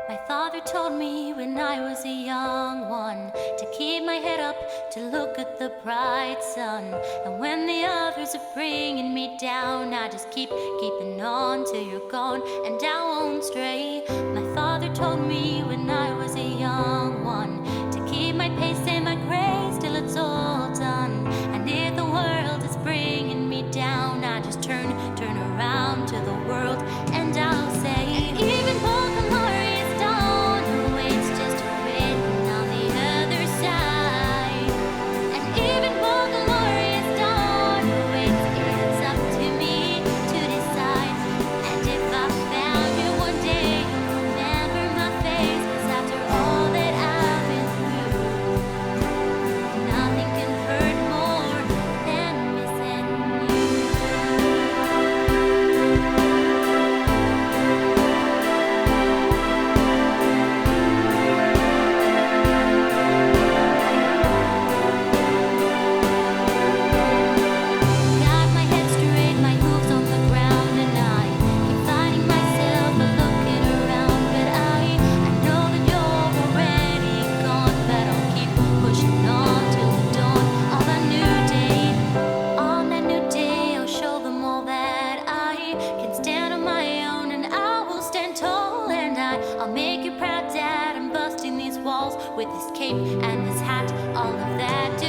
My father told me when I was a young one to keep my head up, to look at the bright sun. And when the others are bringing me down, I just keeping on till you're gone, and I won't stray. My father told me when I was a young one to keep my pace and my grace till it's all done. And if the world is bringing me down, I just turn around to the world, and I'll say, even more glorious dawn awaits just written on the other side. And even more glorious dawn awaits. It's up to me to decide. And if I found you one day, you'll remember my face, 'cause after all that I've been through, nothing can hurt more than missing you. Got my head straight, my hooves on the ground, and I keep finding myself looking around. But I know that you're already gone, but I'll keep pushing on till the dawn of a new day. On that new day, I'll show them all that I can stand on my own, and I will stand tall. And I'll make you proud, Dad. I'm busting these walls with this cape and this hat, all of that.